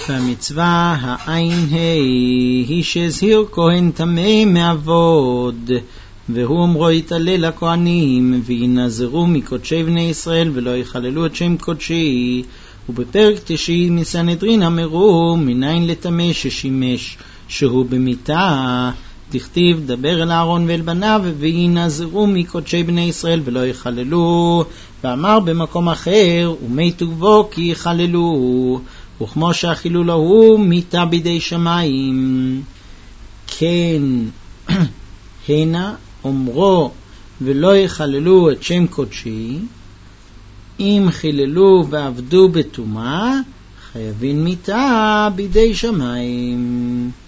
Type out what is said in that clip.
והמצווה העין היא שהזהיר כהן טמא מעבוד, והוא אומרו יתעלה לכהנים וינזרו מקודשי בני ישראל ולא יחללו את שם קודשי. ובפרק 90 מסנהדרין אמרו מניין לטמא ששימש שהוא במיתה, תכתיב דבר אל אהרון ואל בניו וינזרו מקודשי בני ישראל ולא יחללו. ואמר במקום אחר ומתו בו כי יחללו, וכמו שהחילול הוא מיתה בידי שמיים, כן הנה אומרו ולא יחללו את שם קודשי, אם חיללו ועבדו בטומאה חייבים מיתה בידי שמיים.